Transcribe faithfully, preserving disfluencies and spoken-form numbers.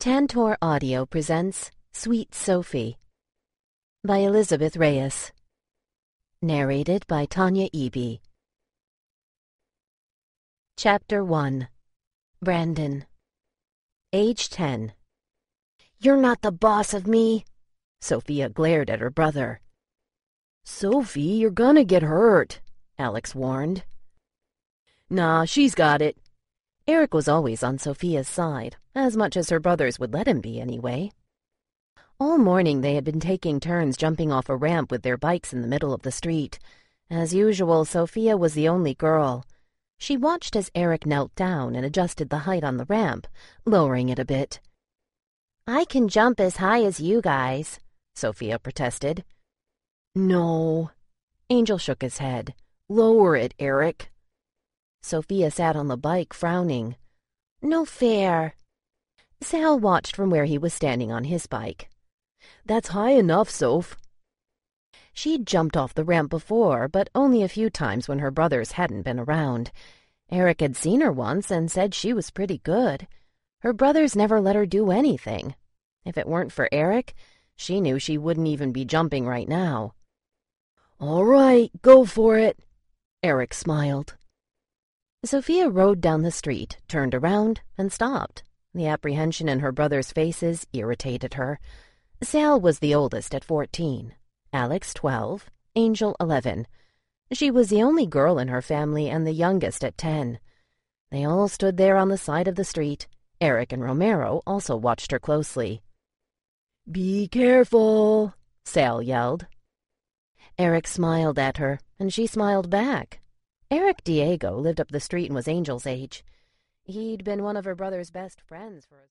Tantor Audio presents Sweet Sophie by Elizabeth Reyes. Narrated by Tanya Eby. Chapter one. Brandon. Age ten. "You're not the boss of me," Sophia glared at her brother. "Sophie, you're gonna get hurt," Alex warned. "Nah, she's got it." Eric was always on Sophia's side, as much as her brothers would let him be anyway. All morning they had been taking turns jumping off a ramp with their bikes in the middle of the street. As usual, Sophia was the only girl. She watched as Eric knelt down and adjusted the height on the ramp, lowering it a bit. "I can jump as high as you guys," Sophia protested. "No." Angel shook his head. "Lower it, Eric." Sophia sat on the bike, frowning. "No fair." Sal watched from where he was standing on his bike. "That's high enough, Soph." She'd jumped off the ramp before, but only a few times when her brothers hadn't been around. Eric had seen her once and said she was pretty good. Her brothers never let her do anything. If it weren't for Eric, she knew she wouldn't even be jumping right now. "All right, go for it," Eric smiled. Sophia rode down the street, turned around, and stopped. The apprehension in her brothers' faces irritated her. Sal was the oldest at fourteen, Alex twelve, Angel eleven. She was the only girl in her family and the youngest at ten. They all stood there on the side of the street. Eric and Romero also watched her closely. "Be careful," Sal yelled. Eric smiled at her, and she smiled back. Eric Diego lived up the street and was Angel's age. He'd been one of her brother's best friends for a